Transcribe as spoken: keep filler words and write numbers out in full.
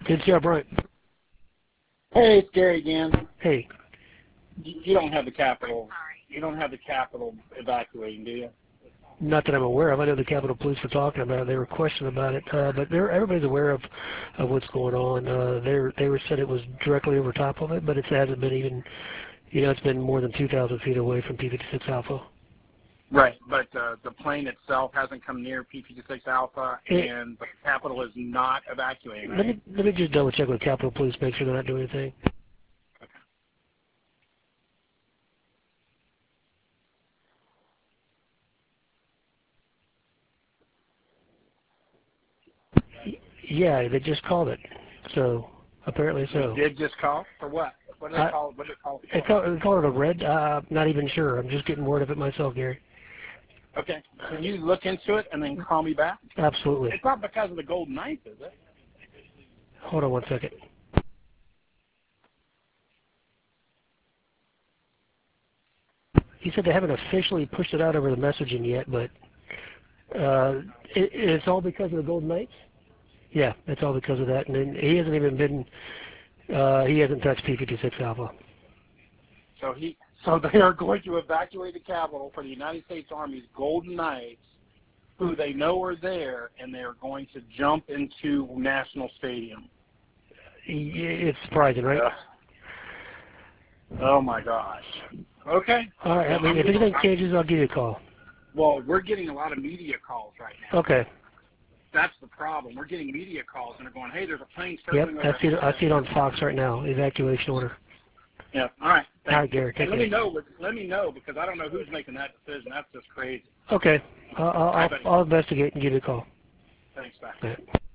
Good job, Brian. Hey, it's Gary again. Hey. You you don't have the Capitol. You don't have the Capitol evacuating, do you? Not that I'm aware of. I know the Capitol Police were talking about it. They were questioning about it, uh, but they're, everybody's aware of, of what's going on. Uh, they were, they were said it was directly over top of it, but it hasn't been even, you know, it's been more than two thousand feet away from P fifty-six Alpha. Right, but uh, the plane itself hasn't come near P fifty-six Alpha, It, and the Capitol is not evacuating, right? Let me, let me just double check with Capitol Police, make sure they're not doing anything. Yeah, they just called it. So apparently so. They did just call for what? What did they I, call? What did they call it? they call, they call it a red. Uh, not even sure. I'm just getting word of it myself, Gary. Okay. Can you look into it and then call me back? Absolutely. It's not because of the Golden Knights, is it? Hold on one second. He said they haven't officially pushed it out over the messaging yet, but uh, it, it's all because of the Golden Knights? Yeah, it's all because of that. And then he hasn't even been, uh, he hasn't touched P fifty-six Alpha. So he, so they are going to evacuate the Capitol for the United States Army's Golden Knights, who they know are there, and they are going to jump into National Stadium. It's surprising, right? Yeah. Oh my gosh. Okay. All right. I mean, if anything changes, I'll give you a call. Well, we're getting a lot of media calls right now. Okay. That's the problem. We're getting media calls, and they're going, "Hey, there's a plane circling Yep, over." I see it. I see it on Fox right now. Evacuation order. Yeah. All right. All right, Gary. Take let care. me know. Let me know because I don't know who's making that decision. That's just crazy. Okay. I'll, I'll, I'll investigate and give you a call. Thanks, bye. All right.